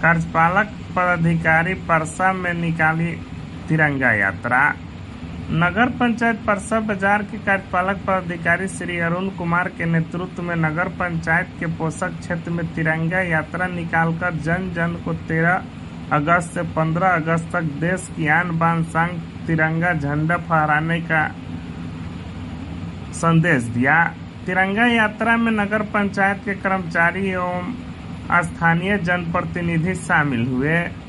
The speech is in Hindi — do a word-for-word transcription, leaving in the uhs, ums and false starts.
कार्यपालक पदाधिकारी परसा में निकाली तिरंगा यात्रा। नगर पंचायत परसा बाजार के कार्यपालक पदाधिकारी श्री अरुण कुमार के नेतृत्व में नगर पंचायत के पोषक क्षेत्र में तिरंगा यात्रा निकालकर जन जन को तेरह अगस्त से पंद्रह अगस्त तक देश की आन बान शान तिरंगा झंडा फहराने का संदेश दिया। तिरंगा यात्रा में नगर पंचायत के कर्मचारी एवं स्थानीय जनप्रतिनिधि शामिल हुए।